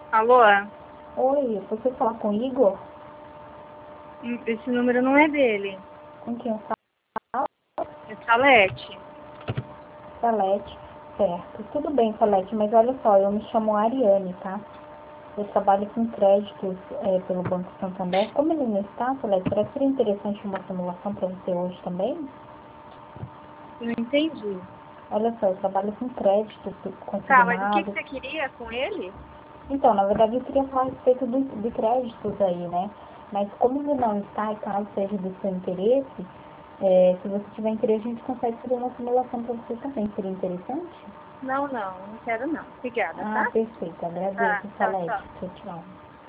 Alô? Oi, você fala com o Igor? Esse número não é dele. Com quem eu falo? É Salete. Salete. Certo. Tudo bem, Salete, mas olha só, eu me chamo Ariane, tá? Eu trabalho com créditos pelo Banco Santander. Como ele não está, Salete, será que seria interessante uma simulação para você hoje também? Não entendi. Olha só, eu trabalho com créditos Tá, mas o que consignados. você queria com ele? Então, na verdade, eu queria falar a respeito de créditos aí, né? Mas como ele não está e caso seja do seu interesse, se você tiver interesse, a gente consegue fazer uma simulação para você também. Seria interessante? Não quero não. Obrigada, Ah, tá? perfeito. Tá, Agradeço, tchau, Salete. tchau. Tchau, tchau.